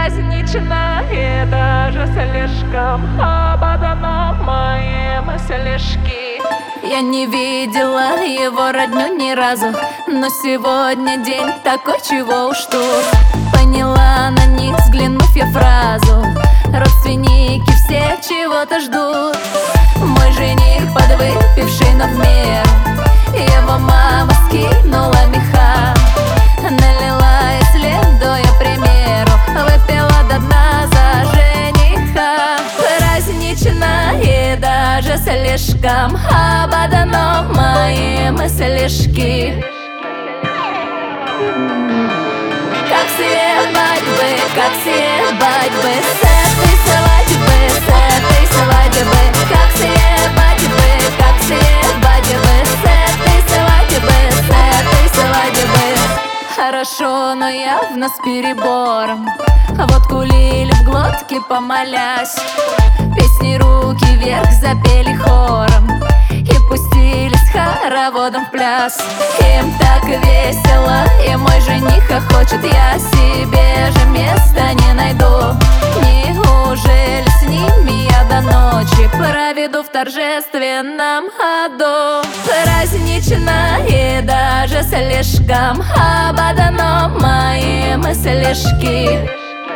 празднично и даже слишком ободано мои мыслишки. Я не видела его родню ни разу, но сегодня день такой, чего уж тут. Поняла на них, взглянув я фразу: родственники все чего-то ждут. Мой жених подвыпивший, но в меру, его мама скинула меха, налила и, следуя примеру, выпила до дна за жениха. Празднично и даже слишком ободано мои мыслишки. Как съебать бы, как съебать бы с этой свадьбы, с этой свадьбы. Как съебать бы, как съебать бы с этой свадьбы, с этой свадьбы. Хорошо, но явно с перебором. Водку лили в глотки, помолясь, песни руки вверх запели хором и пустились хороводом в пляс. Им так весело, и мой жених хочет, я себе же места не найду. Неужели с ними я до ночи проведу в торжественном аду? Празднично и даже слишком ободано мои мыслишки.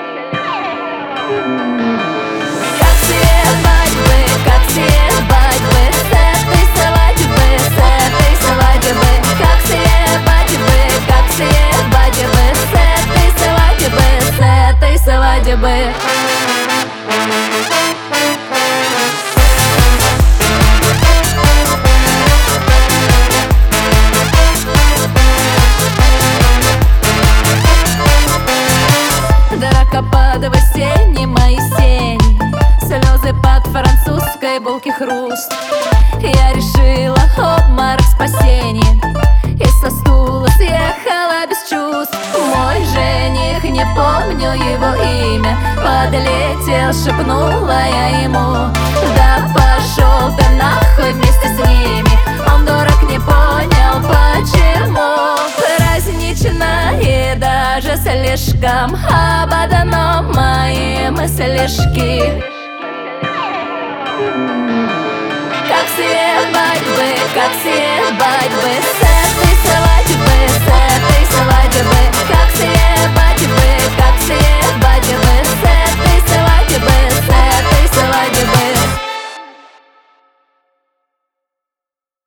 Как съебать бы с этой свадьбы, с этой свадьбы. Как съебать бы с этой свадьбы, с этой свадьбы. Драка под осенним мои сени, слезы под французской булки хруст. Я решила обморок спасения и со стула съехала без чувств. Мой жених, не помню его имя, подлетел, шепнула я ему: да пошел ты нахуй вместе с ними. Он, дурак, не понял почему. Празднично и даже слишком ободано мои мыслишки. Как съебать бы